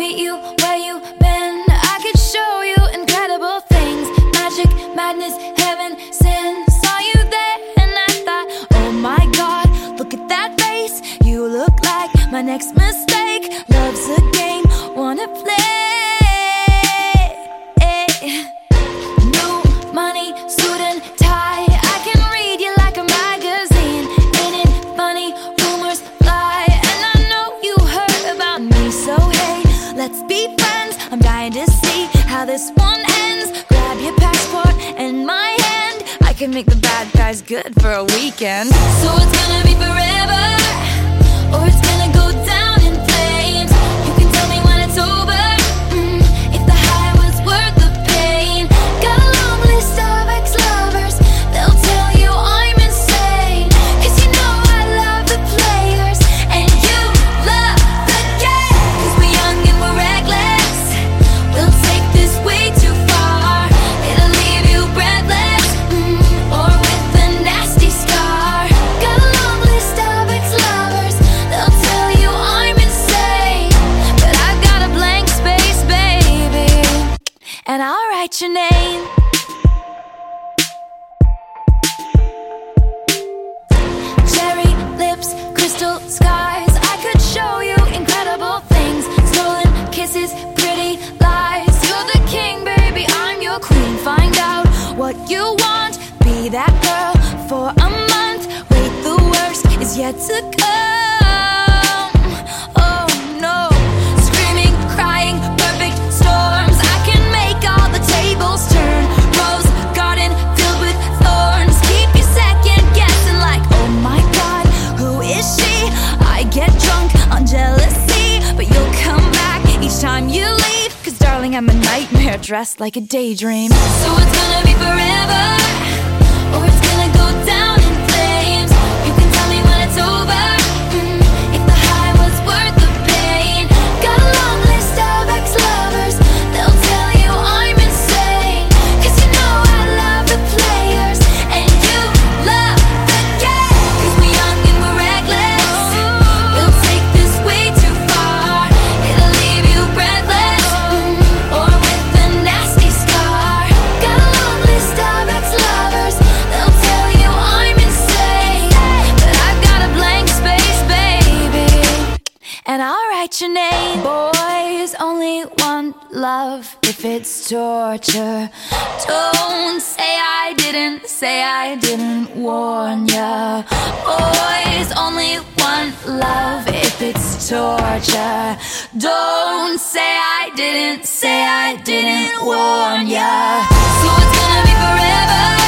meet you where you been. I could show you incredible things. Magic, madness, heaven, sin. Saw you there and I thought, oh my God, look at that face. You look like my next mistake. Love's a game, wanna play. New money, suit and tie. I can read you like a magazine. Ain't it funny? Rumors fly, and I know you heard about me. So hey, let's be friends. I'm dying to see how this one ends. Grab your passport and my hand. I can make the bad guys good for a weekend. So it's gonna be forever, or it's gonna go down in flames. You can tell me when it's over, if the high was worth the pain. Got a long list of ex-lovers, they'll tell you I'm insane. 'Cause you know I love the players, and you love the game. 'Cause we're young and we're reckless, we'll take this way too far. It'll leave you breathless, or with a nasty scar. Got a long list of ex-lovers, they'll tell you I'm insane. But I've got a blank space, baby, and I'll write your name. Cherry lips, crystal skies. I could show you incredible things. Stolen kisses, pretty lies. You're the king, baby, I'm your queen. Find out what you want, be that girl for a month. Wait, the worst is yet to come. Oh no, screaming, crying, perfect storms. I can make all the tables turn. Rose garden filled with thorns. Keep you second guessing like, oh my God, who is she? I get drunk on jealousy, but you'll come back each time you leave. 'Cause darling, I'm a nightmare dressed like a daydream. So it's gonna be forever, or it's gonna go down in flames. You can tell me when it's over, if the high was worth the pain. Got a long list of ex-lovers, they'll tell you I'm insane. 'Cause you know I love the players, and you love the game. 'Cause we're young and we're reckless, we'll take this way too far. It'll leave you breathless, or with a nasty scar. Got a long list of ex-lovers, they'll tell you I'm insane. But I've got a blank space, baby, and I'll write your name. Boys only want love if it's torture. Don't say I didn't warn ya. Boys only want love if it's torture. Don't say I didn't warn ya. So it's gonna be forever,